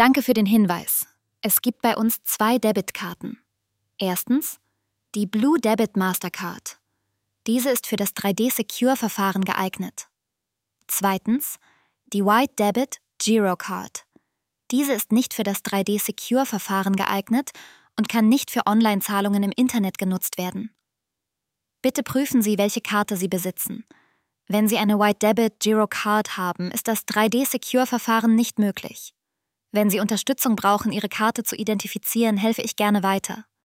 Danke für den Hinweis. Es gibt bei uns 2 Debitkarten. Erstens die Blue Debit Mastercard. Diese ist für das 3D-Secure-Verfahren geeignet. Zweitens die White Debit Girocard. Diese ist nicht für das 3D-Secure-Verfahren geeignet und kann nicht für Online-Zahlungen im Internet genutzt werden. Bitte prüfen Sie, welche Karte Sie besitzen. Wenn Sie eine White Debit Girocard haben, ist das 3D-Secure-Verfahren nicht möglich. Wenn Sie Unterstützung brauchen, Ihre Karte zu identifizieren, helfe ich gerne weiter.